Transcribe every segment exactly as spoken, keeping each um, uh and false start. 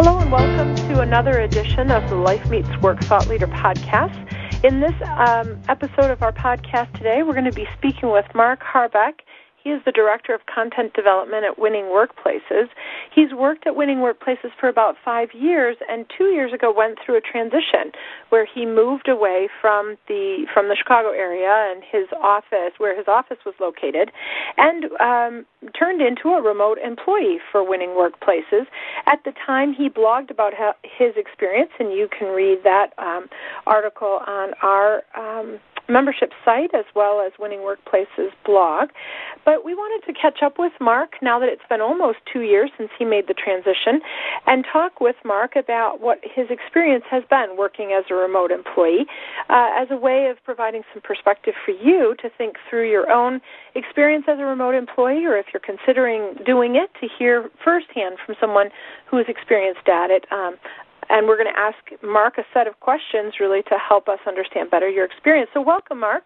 Hello and welcome to another edition of the Life Meets Work Thought Leader podcast. In this um, episode of our podcast today, we're going to be speaking with Mark Harbeck. He is the Director of Content Development at Winning Workplaces. He's worked at Winning Workplaces for about five years, and two years ago went through a transition where he moved away from the from the Chicago area and his office, where his office was located, and um, turned into a remote employee for Winning Workplaces. At the time, he blogged about how, his experience, and you can read that um, article on our um, membership site as well as Winning Workplaces blog. But we wanted to catch up with Mark now that it's been almost two years since he made the transition and talk with Mark about what his experience has been working as a remote employee uh, as a way of providing some perspective for you to think through your own experience as a remote employee, or if you're considering doing it, to hear firsthand from someone who has experienced at it. Um, And we're going to ask Mark a set of questions really to help us understand better your experience. So welcome, Mark.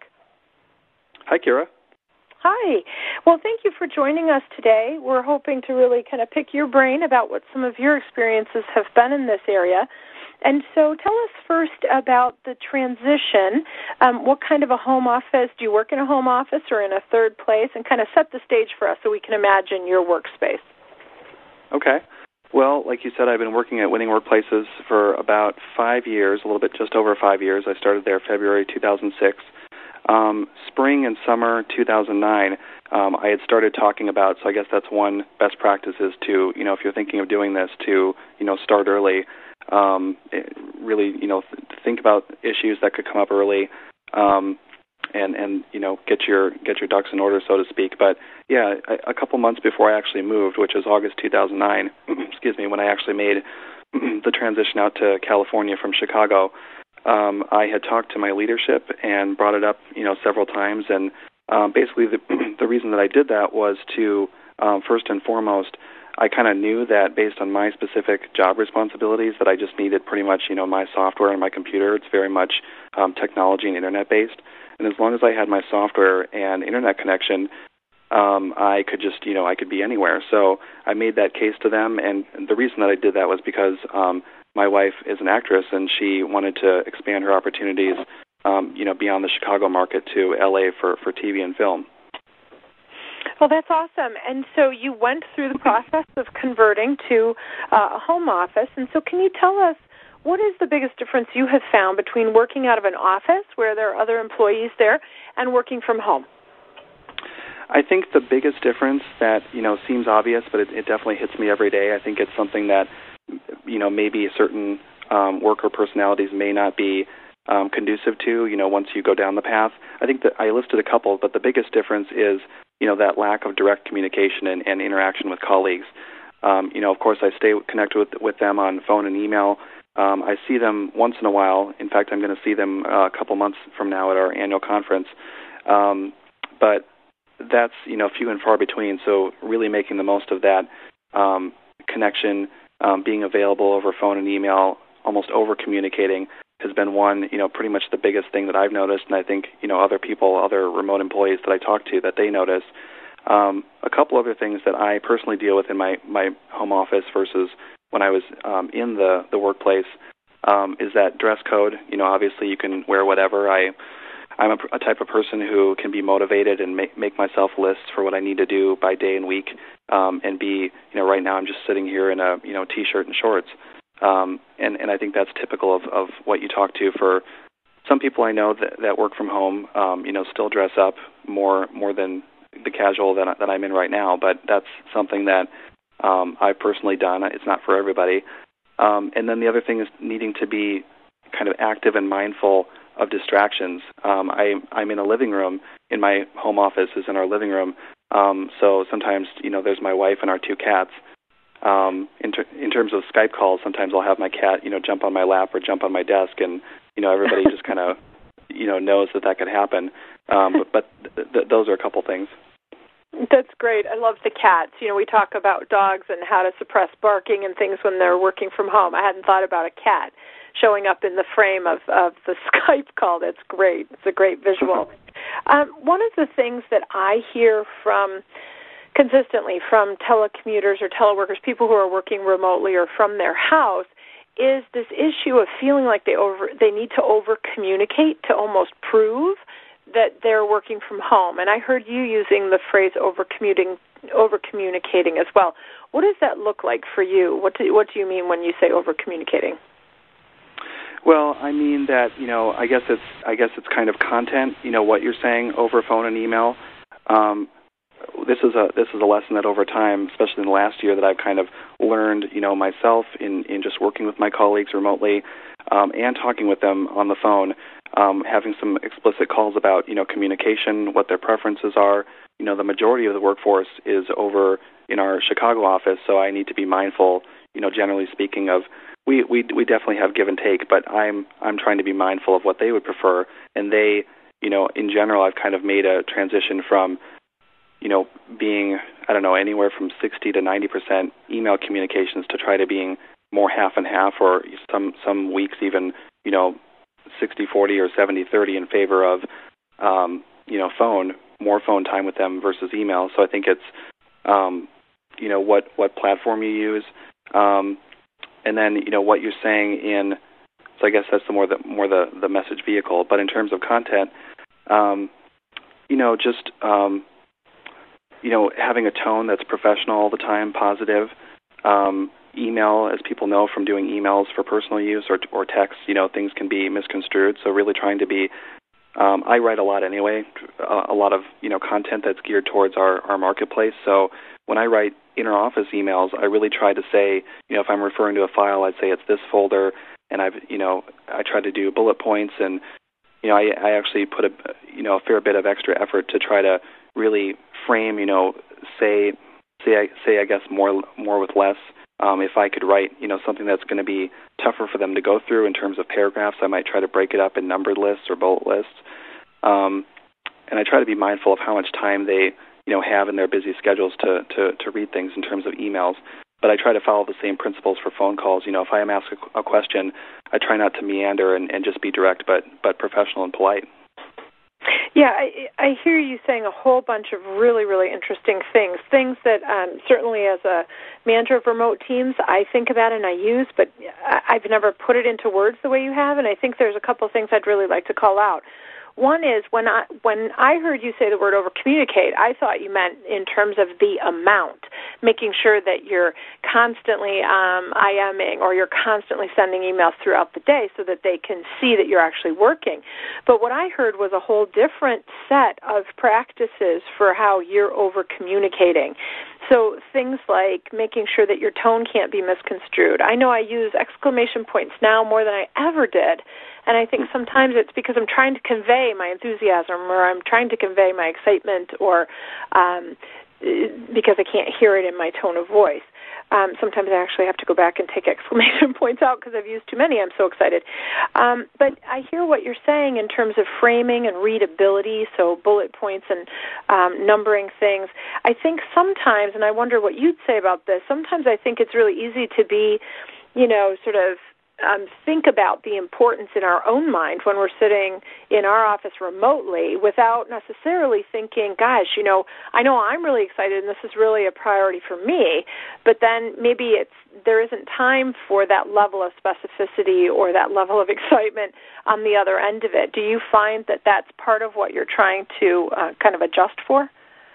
Hi, Kira. Hi. Well, thank you for joining us today. We're hoping to really kind of pick your brain about what some of your experiences have been in this area. And so tell us first about the transition. Um, what kind of a home office? Do you work in a home office or in a third place? And kind of set the stage for us so we can imagine your workspace. Okay. Well, like you said, I've been working at Winning Workplaces for about five years, a little bit just over five years. I started there February two thousand six. Um, spring and summer two thousand nine, um, I had started talking about, so I guess that's one best practice is to, you know, if you're thinking of doing this, to, you know, start early, um, really, you know, th- think about issues that could come up early, um, and, and you know, get your get your ducks in order, so to speak. But, yeah, a, a couple months before I actually moved, which was August two thousand nine, excuse me, when I actually made the transition out to California from Chicago, um, I had talked to my leadership and brought it up, you know, several times. And um, basically the, the reason that I did that was to, um, first and foremost, I kind of knew that based on my specific job responsibilities that I just needed pretty much, you know, my software and my computer. It's very much um, technology and Internet-based. And as long as I had my software and Internet connection, um, I could just, you know, I could be anywhere. So I made that case to them, and the reason that I did that was because um, my wife is an actress, and she wanted to expand her opportunities, um, you know, beyond the Chicago market to L A for, for T V and film. Well, that's awesome. And so you went through the process of converting to uh, a home office. And so can you tell us, what is the biggest difference you have found between working out of an office where there are other employees there and working from home? I think the biggest difference that, you know, seems obvious, but it, it definitely hits me every day. I think it's something that, you know, maybe certain um, worker personalities may not be um, conducive to, you know, once you go down the path. I think that I listed a couple, but the biggest difference is, you know, that lack of direct communication and, and interaction with colleagues. Um, you know, of course, I stay connected with, with them on phone and email. Um, I see them once in a while. In fact, I'm going to see them uh, a couple months from now at our annual conference. Um, but that's, you know, few and far between. So really making the most of that um, connection, um, being available over phone and email, almost over-communicating has been one, you know, pretty much the biggest thing that I've noticed, and I think, you know, other people, other remote employees that I talk to, that they notice. Um, a couple other things that I personally deal with in my, my home office versus when I was um, in the, the workplace um, is that dress code. You know, obviously you can wear whatever. I, I'm a, a type of person who can be motivated and make, make myself lists for what I need to do by day and week, um, and be, you know, right now I'm just sitting here in a, you know, T-shirt and shorts. Um, and, and I think that's typical of, of what you talk to. For some people I know that, that work from home, um, you know, still dress up more more than the casual that, that I'm in right now, but that's something that um, I've personally done. It's not for everybody. Um, and then the other thing is needing to be kind of active and mindful of distractions. Um, I, I'm in a living room. In my home office is in our living room. Um, so sometimes, you know, there's my wife and our two cats. Um, in, ter- in terms of Skype calls, sometimes I'll have my cat, you know, jump on my lap or jump on my desk, and, you know, everybody just kind of, you know, knows that that could happen. Um, but but th- th- those are a couple things. That's great. I love the cats. You know, we talk about dogs and how to suppress barking and things when they're working from home. I hadn't thought about a cat showing up in the frame of, of the Skype call. That's great. It's a great visual. um, one of the things that I hear from consistently from telecommuters or teleworkers, people who are working remotely or from their house, is this issue of feeling like they over they need to over-communicate to almost prove that they're working from home. And I heard you using the phrase over-commuting, over-communicating as well. What does that look like for you? What do, what do you mean when you say over-communicating? Well, I mean that, you know, I guess it's I guess it's kind of content, you know, what you're saying over phone and email. Um, this is a this is a lesson that over time, especially in the last year, that I've kind of learned, you know, myself in, in just working with my colleagues remotely um, and talking with them on the phone, um, having some explicit calls about, you know, communication, what their preferences are. You know, the majority of the workforce is over in our Chicago office, so I need to be mindful, you know, generally speaking, of We, we we definitely have give and take, but I'm I'm trying to be mindful of what they would prefer, and they, you know, in general, I've kind of made a transition from, you know, being, I don't know, anywhere from sixty to ninety percent email communications to try to being more half and half, or some some weeks even, you know, sixty forty or seventy thirty in favor of, um, you know, phone, more phone time with them versus email. So I think it's, um, you know, what what platform you use. Um, And then, you know, what you're saying in, so I guess that's the more the more the, the message vehicle. But in terms of content, um, you know, just, um, you know, having a tone that's professional all the time, positive. Um, email, as people know from doing emails for personal use or or text, you know, things can be misconstrued. So really trying to be, um, I write a lot anyway, a, a lot of, you know, content that's geared towards our, our marketplace. So when I write inter-office emails, I really try to say, you know, if I'm referring to a file, I'd say it's this folder, and I've, you know, I try to do bullet points, and, you know, I, I actually put a, you know, a fair bit of extra effort to try to really frame, you know, say, say, I, say, I guess more, more with less. Um, if I could write, you know, something that's going to be tougher for them to go through in terms of paragraphs, I might try to break it up in numbered lists or bullet lists, um, and I try to be mindful of how much time they, you know, have in their busy schedules to, to, to read things in terms of emails. But I try to follow the same principles for phone calls. You know, if I am asked a, a question, I try not to meander and, and just be direct, but, but professional and polite. Yeah, I, I hear you saying a whole bunch of really, really interesting things, things that um, certainly as a manager of remote teams, I think about and I use, but I've never put it into words the way you have, and I think there's a couple of things I'd really like to call out. One is when I when I heard you say the word over-communicate, I thought you meant in terms of the amount, making sure that you're constantly um, IMing or you're constantly sending emails throughout the day so that they can see that you're actually working. But what I heard was a whole different set of practices for how you're over-communicating. So things like making sure that your tone can't be misconstrued. I know I use exclamation points now more than I ever did, and I think sometimes it's because I'm trying to convey my enthusiasm or I'm trying to convey my excitement or um, because I can't hear it in my tone of voice. Um, sometimes I actually have to go back and take exclamation points out because I've used too many. I'm so excited. Um, but I hear what you're saying in terms of framing and readability, so bullet points and um, numbering things. I think sometimes, and I wonder what you'd say about this, sometimes I think it's really easy to be, you know, sort of Um, think about the importance in our own mind when we're sitting in our office remotely without necessarily thinking, gosh, you know, I know I'm really excited and this is really a priority for me, but then maybe it's there isn't time for that level of specificity or that level of excitement on the other end of it. Do you find that that's part of what you're trying to uh, kind of adjust for?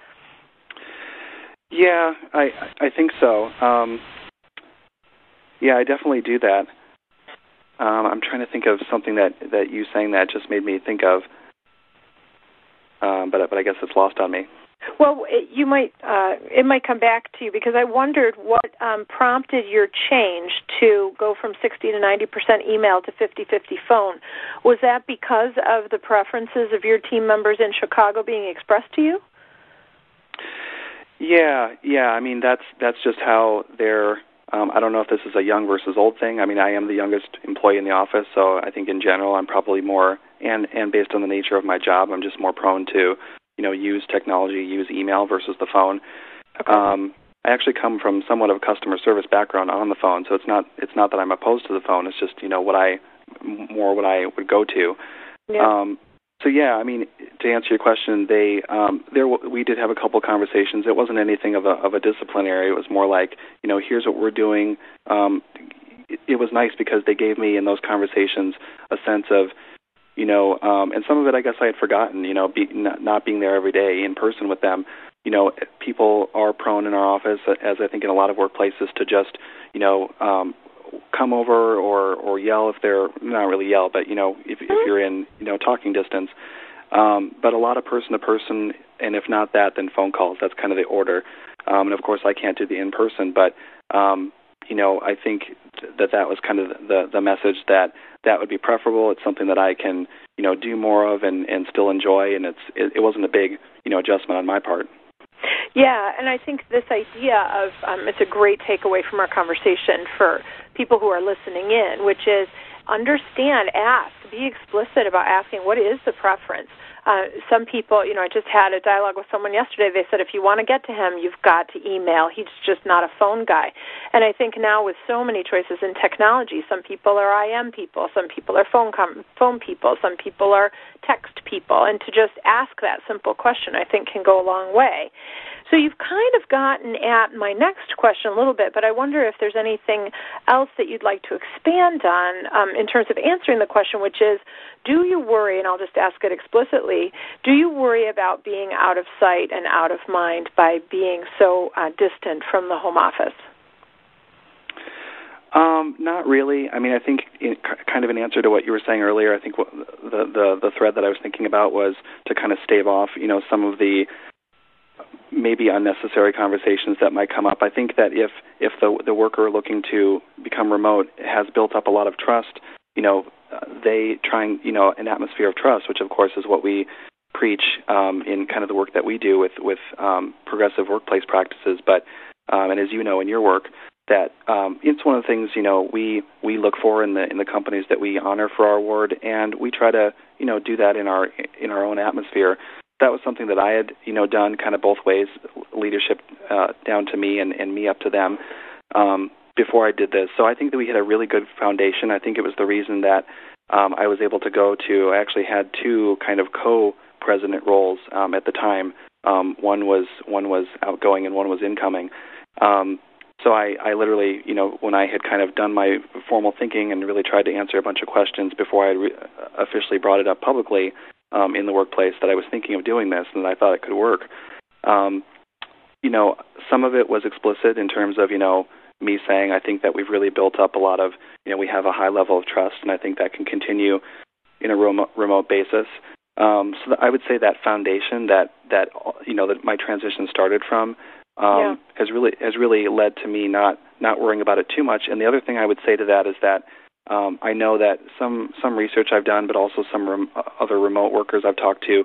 Yeah, I, I think so. Um, yeah, I definitely do that. Um, I'm trying to think of something that, that you saying that just made me think of, um, but but I guess it's lost on me. Well, it, you might uh, it might come back to you because I wondered what um, prompted your change to go from sixty to ninety percent email to fifty-fifty phone. Was that because of the preferences of your team members in Chicago being expressed to you? Yeah, yeah. I mean, that's that's just how they're. Um, I don't know if this is a young versus old thing. I mean, I am the youngest employee in the office, so I think in general I'm probably more, and, and based on the nature of my job, I'm just more prone to, you know, use technology, use email versus the phone. Okay. Um, I actually come from somewhat of a customer service background on the phone, so it's not it's not that I'm opposed to the phone. It's just, you know, what I more what I would go to. Yeah. Um, So yeah, I mean, to answer your question, they um, there we did have a couple conversations. It wasn't anything of a of a disciplinary. It was more like, you know, here's what we're doing. Um, it, it was nice because they gave me in those conversations a sense of, you know, um, and some of it I guess I had forgotten. You know, be, not, not being there every day in person with them. You know, people are prone in our office, as I think in a lot of workplaces, to just, you know, um, come over or, or yell if they're, not really yell, but, you know, if, if you're in, you know, talking distance. Um, but a lot of person-to-person, and if not that, then phone calls. That's kind of the order. Um, and, of course, I can't do the in-person, but, um, you know, I think that that was kind of the, the message that that would be preferable. It's something that I can, you know, do more of and, and still enjoy, and it's it, it wasn't a big, you know, adjustment on my part. Yeah, and I think this idea of, um, it's a great takeaway from our conversation for people who are listening in, which is understand, ask, be explicit about asking what is the preference. Uh, some people, you know, I just had a dialogue with someone yesterday. They said if you want to get to him, you've got to email. He's just not a phone guy. And I think now with so many choices in technology, some people are I M people, some people are phone com- phone people, some people are text people. And to just ask that simple question, I think, can go a long way. So you've kind of gotten at my next question a little bit, but I wonder if there's anything else that you'd like to expand on um, in terms of answering the question, which is, do you worry, and I'll just ask it explicitly, do you worry about being out of sight and out of mind by being so uh, distant from the home office? Um, not really. I mean, I think in, kind of an answer to what you were saying earlier, I think what the, the, the thread that I was thinking about was to kind of stave off, you know, some of the maybe unnecessary conversations that might come up. I think that if, if the, the worker looking to become remote has built up a lot of trust, you know, uh, they trying, you know, an atmosphere of trust, which of course is what we preach um, in kind of the work that we do with, with um, progressive workplace practices. But, um, and as you know in your work, that um, it's one of the things, you know, we, we look for in the in the companies that we honor for our award, and we try to, you know, do that in our in our own atmosphere. That was something that I had, you know, done kind of both ways, leadership uh, down to me and, and me up to them um, before I did this. So I think that we had a really good foundation. I think it was the reason that um, I was able to go to, I actually had two kind of co-president roles um, at the time. Um, one was one was outgoing and one was incoming. Um, so I, I literally, you know, when I had kind of done my formal thinking and really tried to answer a bunch of questions before I re- officially brought it up publicly, Um, in the workplace, that I was thinking of doing this and that I thought it could work. Um, you know, some of it was explicit in terms of, you know, me saying I think that we've really built up a lot of, you know, we have a high level of trust, and I think that can continue in a remote, remote basis. Um, so I would say that foundation that, that you know, that my transition started from um, yeah. has really has really led to me not, not worrying about it too much. And the other thing I would say to that is that Um, I know that some, some research I've done, but also some rem- other remote workers I've talked to,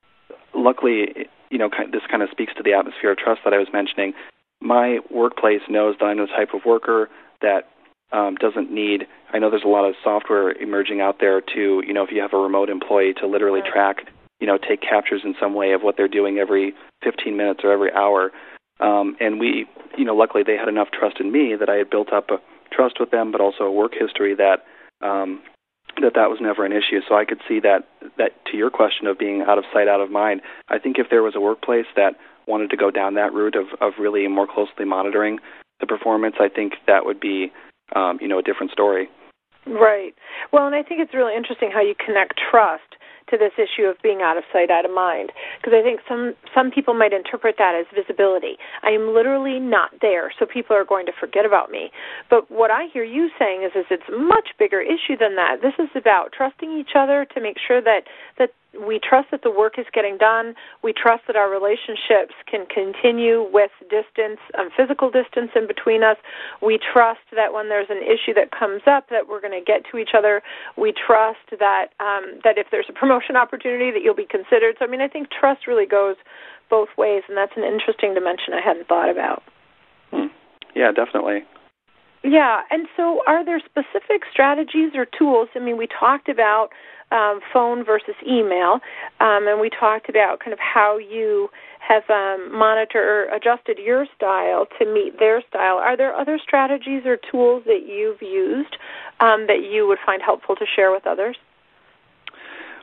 luckily, you know, kind of, this kind of speaks to the atmosphere of trust that I was mentioning. My workplace knows that I'm the type of worker that um, doesn't need, I know there's a lot of software emerging out there to, you know, if you have a remote employee to literally track, you know, take captures in some way of what they're doing every fifteen minutes or every hour. Um, and we, you know, luckily they had enough trust in me that I had built up a trust with them, but also a work history that um, that that was never an issue. So I could see that, that to your question of being out of sight, out of mind, I think if there was a workplace that wanted to go down that route of, of really more closely monitoring the performance, I think that would be, um, you know, a different story. Right. Well, and I think it's really interesting how you connect trust to this issue of being out of sight, out of mind, because I think some, some people might interpret that as visibility. I am literally not there, so people are going to forget about me. But what I hear you saying is, is it's a much bigger issue than that. This is about trusting each other to make sure that, that we trust that the work is getting done. We trust that our relationships can continue with distance, um, physical distance in between us. We trust that when there's an issue that comes up that we're going to get to each other. We trust that um, that if there's a promotion opportunity that you'll be considered. So, I mean, I think trust really goes both ways, and that's an interesting dimension I hadn't thought about. Hmm. Yeah, definitely. Yeah, and so are there specific strategies or tools? I mean, we talked about um, phone versus email, um, and we talked about kind of how you have um, monitored or adjusted your style to meet their style. Are there other strategies or tools that you've used um, that you would find helpful to share with others?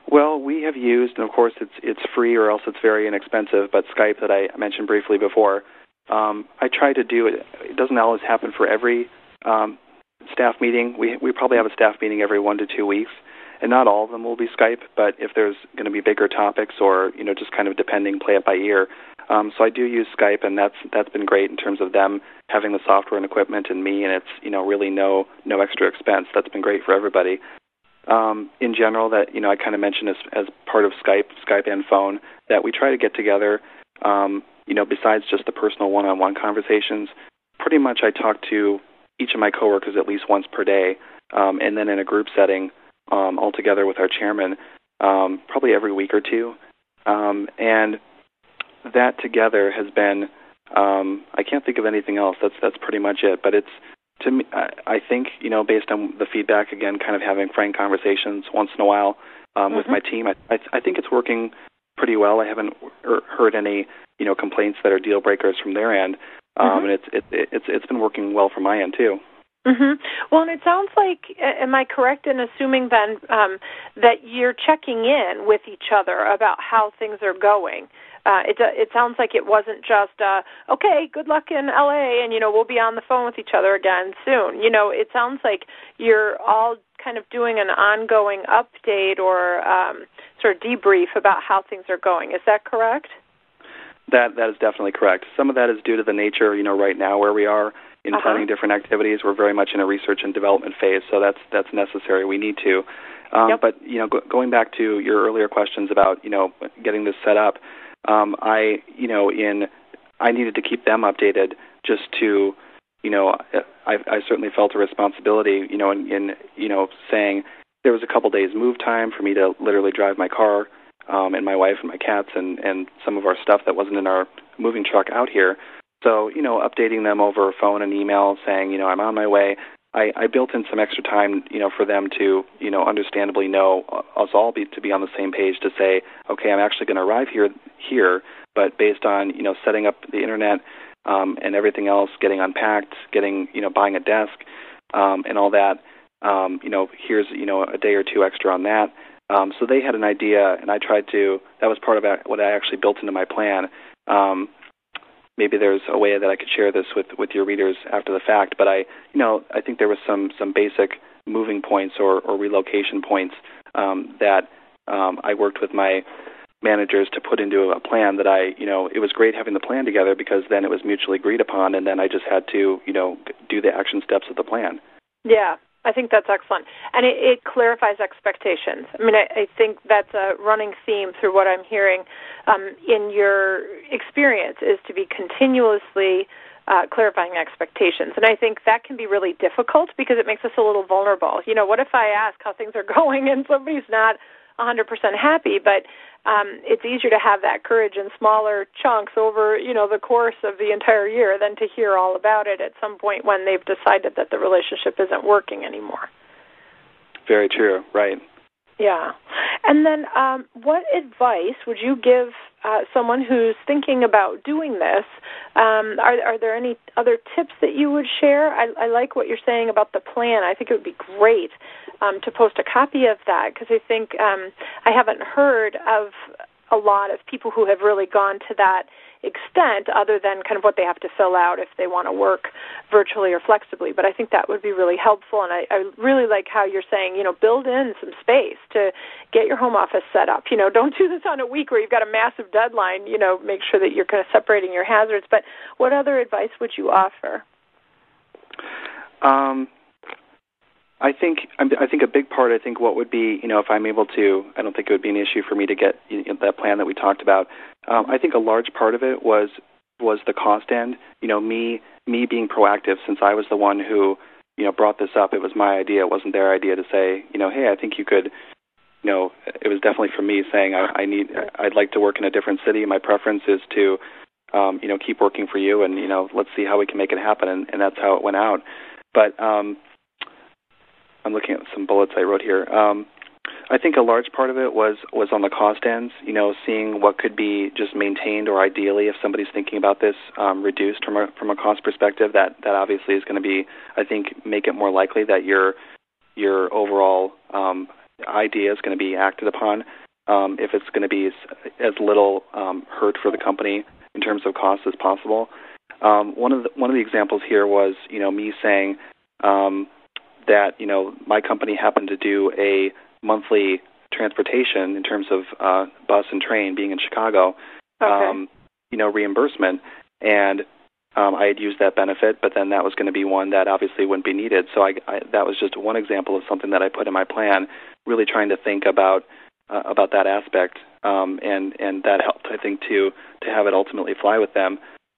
Well, we have used, and of course it's it's free or else it's very inexpensive, but Skype that I mentioned briefly before, um, I try to do it. It doesn't always happen for every um, staff meeting. We we probably have a staff meeting every one to two weeks, and not all of them will be Skype, but if there's going to be bigger topics or, you know, just kind of depending, play it by ear. Um, so I do use Skype, and that's that's been great in terms of them having the software and equipment and me, and it's, you know, really no no extra expense. That's been great for everybody. Um, in general, that, you know, I kind of mentioned as, as part of Skype, Skype and phone, that we try to get together, um, you know, besides just the personal one-on-one conversations. Pretty much I talk to each of my coworkers at least once per day, um, and then in a group setting um, all together with our chairman, um, probably every week or two. Um, and that together has been, um, I can't think of anything else. That's that's pretty much it. But it's, to me, I, I think, you know, based on the feedback, again, kind of having frank conversations once in a while um, mm-hmm. with my team, I, I, I think it's working pretty well. I haven't heard any, you know, complaints that are deal breakers from their end, um, mm-hmm. and it's it, it's it's been working well from my end too. Mm-hmm. Well, and it sounds like, am I correct in assuming then um, that you're checking in with each other about how things are going? Uh, it it sounds like it wasn't just, uh, okay, good luck in L A, and, you know, we'll be on the phone with each other again soon. You know, it sounds like you're all kind of doing an ongoing update or um, sort of debrief about how things are going. Is that correct? That That is definitely correct. Some of that is due to the nature, you know, right now where we are in uh-huh. planning different activities. We're very much in a research and development phase, so that's that's necessary. We need to. Um, yep. But, you know, go, going back to your earlier questions about, you know, getting this set up, Um, I, you know, in I needed to keep them updated just to, you know, I, I certainly felt a responsibility, you know, in, in, you know, saying there was a couple days move time for me to literally drive my car um, and my wife and my cats and, and some of our stuff that wasn't in our moving truck out here. So, you know, updating them over phone and email saying, you know, I'm on my way. I, I built in some extra time, you know, for them to, you know, understandably know us all be, to be on the same page to say, okay, I'm actually going to arrive here, here, but based on, you know, setting up the internet um, and everything else, getting unpacked, getting, you know, buying a desk um, and all that, um, you know, here's, you know, a day or two extra on that. Um, so they had an idea, and I tried to, that was part of what I actually built into my plan. Um, Maybe there's a way that I could share this with, with your readers after the fact, but I, you know, I think there was some, some basic moving points or, or relocation points um, that um, I worked with my managers to put into a plan that I, you know, it was great having the plan together because then it was mutually agreed upon, and then I just had to, you know, do the action steps of the plan. Yeah. I think that's excellent. And it, it clarifies expectations. I mean, I, I think that's a running theme through what I'm hearing um, in your experience is to be continuously uh, clarifying expectations. And I think that can be really difficult because it makes us a little vulnerable. You know, what if I ask how things are going and somebody's not one hundred percent happy, but um, it's easier to have that courage in smaller chunks over, you know, the course of the entire year than to hear all about it at some point when they've decided that the relationship isn't working anymore. Very true, right. Yeah. And then um, what advice would you give uh, someone who's thinking about doing this? Um, are, are there any other tips that you would share? I, I like what you're saying about the plan. I think it would be great um, to post a copy of that because I think um, I haven't heard of a lot of people who have really gone to that extent other than kind of what they have to fill out if they want to work virtually or flexibly. But I think that would be really helpful, and I, I really like how you're saying, you know, build in some space to get your home office set up. You know, don't do this on a week where you've got a massive deadline. You know, make sure that you're kind of separating your hazards. But what other advice would you offer? Um, I think I think a big part. I think what would be, you know, if I'm able to, I don't think it would be an issue for me to get you know, that plan that we talked about. Um, I think a large part of it was was the cost end. You know, me me being proactive since I was the one who, you know, brought this up. It was my idea. It wasn't their idea to say, you know, hey, I think you could. You know, it was definitely from me saying I, I need. I'd like to work in a different city. My preference is to, um, you know, keep working for you, and you know, let's see how we can make it happen. And, and that's how it went out. But um, I'm looking at some bullets I wrote here. Um, I think a large part of it was, was on the cost ends, you know, seeing what could be just maintained or ideally, if somebody's thinking about this, um, reduced from a, from a cost perspective. That, that obviously is going to be, I think, make it more likely that your your overall um, idea is going to be acted upon, um, if it's going to be as, as little um, hurt for the company in terms of cost as possible. Um, one of the, one of the examples here was, you know, me saying um, that, you know, my company happened to do a monthly transportation in terms of uh, bus and train, being in Chicago, okay. um, you know, reimbursement, and um, I had used that benefit, but then that was going to be one that obviously wouldn't be needed. So I, I, that was just one example of something that I put in my plan, really trying to think about uh, about that aspect, um, and and that helped, I think, to to have it ultimately fly with them.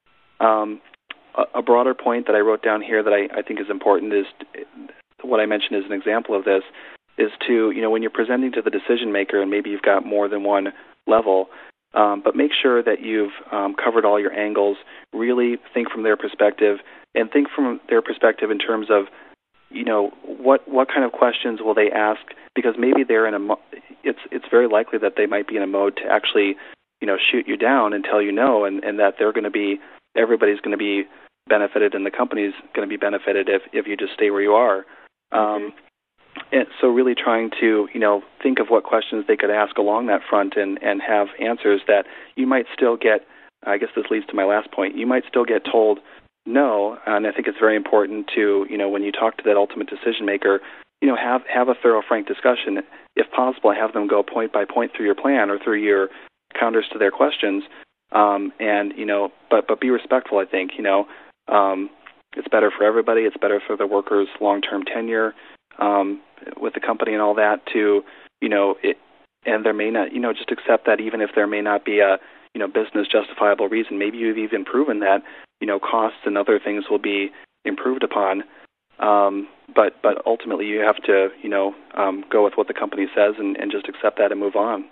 Um, a, a broader point that I wrote down here that I, I think is important is what I mentioned as an example of this is to, you know, when you're presenting to the decision maker, and maybe you've got more than one level, um, but make sure that you've um, covered all your angles. Really think from their perspective, and think from their perspective in terms of, you know, what what kind of questions will they ask? Because maybe they're in a, mo- it's it's very likely that they might be in a mode to actually, you know, shoot you down and tell you no, and, and that they're going to be, everybody's going to be benefited, and the company's going to be benefited if, if you just stay where you are. Um, and so really trying to, you know, think of what questions they could ask along that front, and, and have answers that you might still get. I guess this leads to my last point. You might still get told no, and I think it's very important to, you know, when you talk to that ultimate decision maker, you know, have have a thorough, frank discussion. If possible, have them go point by point through your plan or through your counters to their questions, um, and, you know, but but be respectful, I think, you know. Um, it's better for everybody. It's better for the workers' long-term tenure um, with the company and all that to, you know, it, and there may not, you know, just accept that even if there may not be a, you know, business justifiable reason, maybe you've even proven that, you know, costs and other things will be improved upon. Um, but but ultimately you have to, you know, um, go with what the company says, and, and just accept that and move on.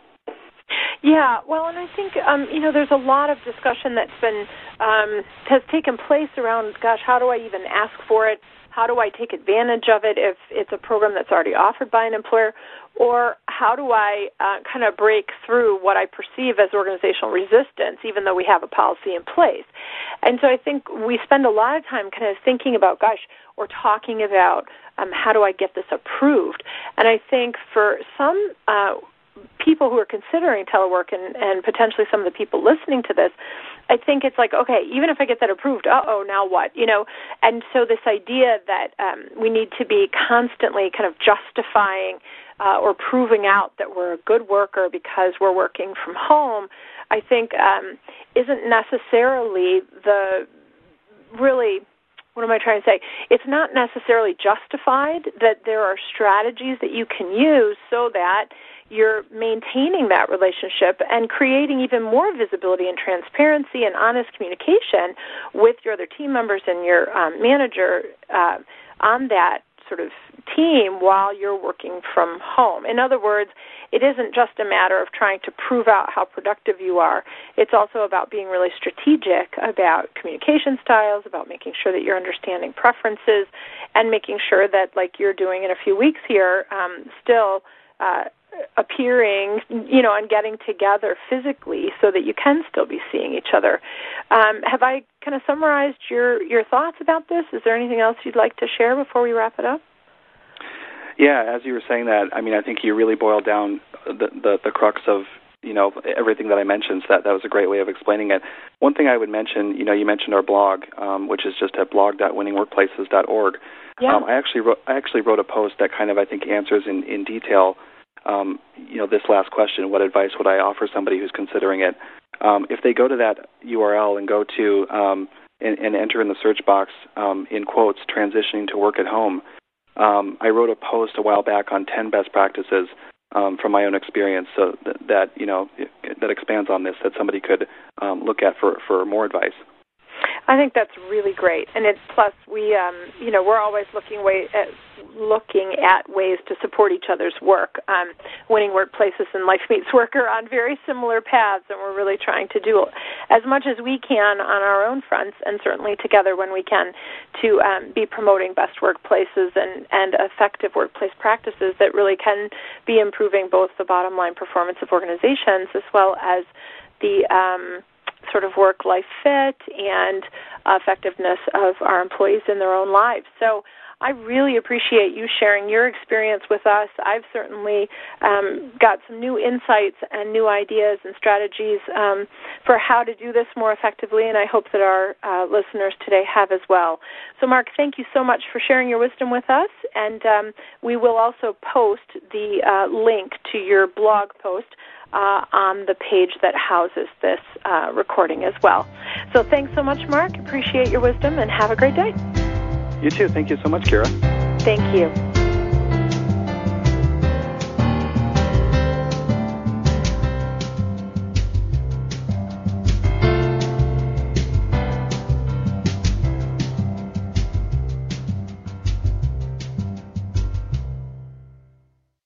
Yeah, well, and I think, um, you know, there's a lot of discussion that's been, um, has taken place around, gosh, how do I even ask for it? How do I take advantage of it if it's a program that's already offered by an employer? Or how do I uh, kind of break through what I perceive as organizational resistance, even though we have a policy in place? And so I think we spend a lot of time kind of thinking about, gosh, or talking about um, how do I get this approved? And I think for some uh people who are considering telework, and, and potentially some of the people listening to this, I think it's like, okay, even if I get that approved, uh-oh, now what? You know, and so this idea that um, we need to be constantly kind of justifying uh, or proving out that we're a good worker because we're working from home, I think um, isn't necessarily the really... What am I trying to say? It's not necessarily justified that there are strategies that you can use so that you're maintaining that relationship and creating even more visibility and transparency and honest communication with your other team members and your um, manager uh, on that sort of team while you're working from home. In other words, it isn't just a matter of trying to prove out how productive you are. It's also about being really strategic about communication styles, about making sure that you're understanding preferences, and making sure that, like you're doing in a few weeks here, um, still uh, appearing, you know, and getting together physically so that you can still be seeing each other. Um, have I kind of summarized your, your thoughts about this? Is there anything else you'd like to share before we wrap it up? Yeah, as you were saying that, I mean, I think you really boiled down the, the, the crux of, you know, everything that I mentioned. So that, that was a great way of explaining it. One thing I would mention, you know, you mentioned our blog, um, which is just at blog dot winning workplaces dot org. Yeah. Um, I actually wrote I actually wrote a post that kind of, I think, answers in, in detail, um, you know, this last question: what advice would I offer somebody who's considering it? Um, if they go to that U R L and go to um, and, and enter in the search box um, in quotes, transitioning to work at home. Um, I wrote a post a while back on ten best practices um, from my own experience, so that, that you know that expands on this, that somebody could um, look at for, for more advice. I think that's really great, and it's plus we, um, you know, we're always looking way at, looking at ways to support each other's work. Um, Winning Workplaces and Life Meets Work are on very similar paths, and we're really trying to do as much as we can on our own fronts, and certainly together when we can, to um, be promoting best workplaces and, and effective workplace practices that really can be improving both the bottom line performance of organizations as well as the um, sort of work-life fit and uh, effectiveness of our employees in their own lives. So I really appreciate you sharing your experience with us. I've certainly um, got some new insights and new ideas and strategies um, for how to do this more effectively, and I hope that our uh, listeners today have as well. So, Mark, thank you so much for sharing your wisdom with us, and um, we will also post the uh, link to your blog post uh, on the page that houses this uh, recording as well. So thanks so much, Mark. Appreciate your wisdom, and have a great day. You too. Thank you so much, Kira. Thank you.